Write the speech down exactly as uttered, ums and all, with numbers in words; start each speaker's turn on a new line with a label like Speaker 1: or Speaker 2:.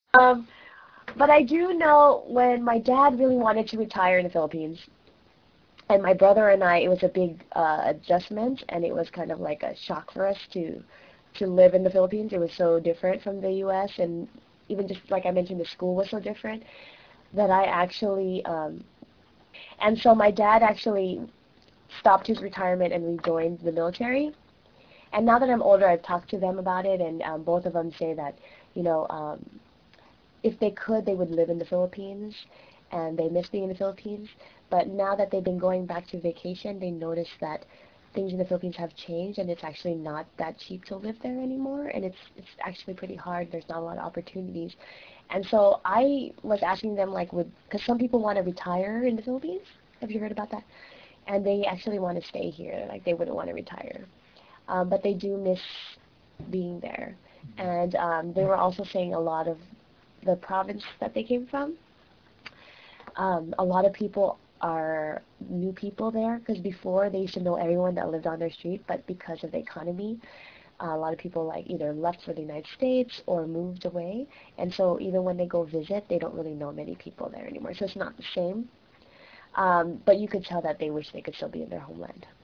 Speaker 1: Um, but I do know when my dad really wanted to retire in the Philippines, and my brother and I, it was a big uh, adjustment, and it was kind of like a shock for us to to live in the Philippines. It was so different from the U S, and even just like I mentioned, the school was so different that I actually, um, and so my dad actually stopped his retirement and rejoined the military. And now that I'm older, I've talked to them about it, and um, both of them say that, you know, um, if they could, they would live in the Philippines, and they miss being in the Philippines. But now that they've been going back to vacation, they notice that things in the Philippines have changed, and it's actually not that cheap to live there anymore, and it's it's actually pretty hard. There's not a lot of opportunities, and so I was asking them like, would because some people want to retire in the Philippines. Have you heard about that? And they actually want to stay here. Like they wouldn't want to retire, um, but they do miss being there. And um, they were also saying a lot of the province that they came from. Um, a lot of people are new people there because before they used to know everyone that lived on their street, but because of the economy, uh, a lot of people like either left for the United States or moved away, and so even when they go visit, they don't really know many people there anymore. So it's not the same. Um, but you could tell that they wish they could still be in their homeland.